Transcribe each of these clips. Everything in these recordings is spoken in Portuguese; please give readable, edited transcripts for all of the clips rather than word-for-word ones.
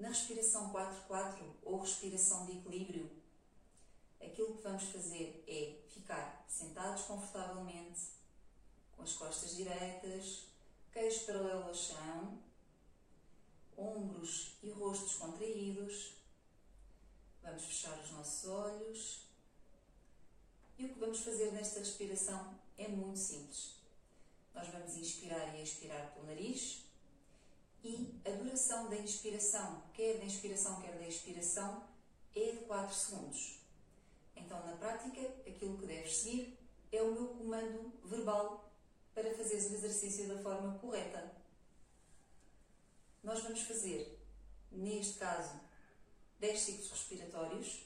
Na respiração 4-4 ou respiração de equilíbrio, aquilo que vamos fazer é ficar sentados confortavelmente, com as costas direitas, queixo paralelo ao chão, ombros e rostos contraídos. Vamos fechar os nossos olhos e o que vamos fazer nesta respiração é muito simples. Nós vamos inspirar e expirar pelo nariz e a duração da inspiração, quer da inspiração, quer da expiração, é de 4 segundos. Então, na prática, aquilo que deves seguir é o meu comando verbal para fazeres o exercício da forma correta. Nós vamos fazer, neste caso, 10 ciclos respiratórios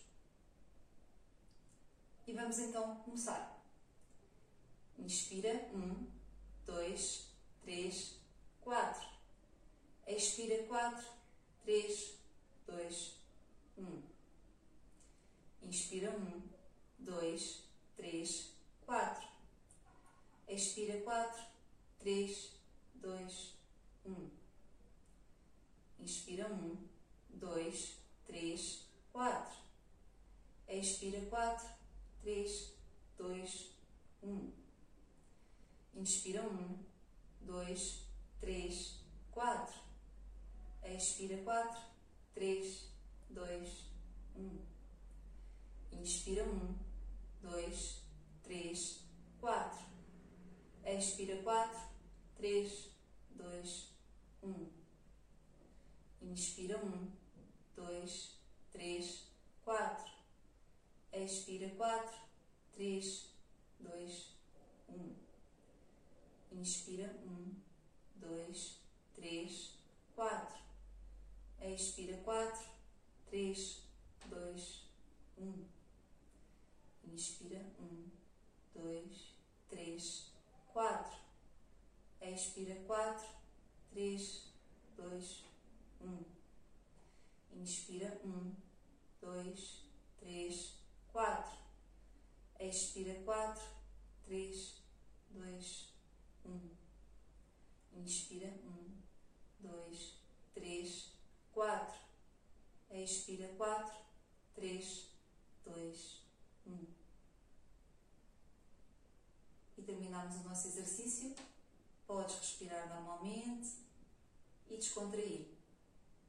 e vamos então começar. Inspira 1, 2, 3, 4. Expira 4, 3, 2, 1. Inspira 1, 2, 3, 4. Expira 4, 3, 2, 1. Inspira 1, 2, 3, 4. Expira 4, 3, 2, 1. Inspira 1, 2, 3, 4. Expira 4, 3, 2, 1. Inspira 1, 2, 3, 4. Expira 4, 3, 2, 1. Inspira 1, 2, 3, 4. Expira 4, 3, 2, 1. Inspira 1, 2, 3, 4. Expira 4, 3, 2, 1. Inspira 1, 2, 3, 4. Expira 4, 3, 2, 1. Inspira 1, 2, 3, 4. Expira 4, 3, 2, 1. Inspira 1, 2, 3, 4. Expira 4, 3, 2, 1. E terminamos o nosso exercício. Podes respirar normalmente e descontrair.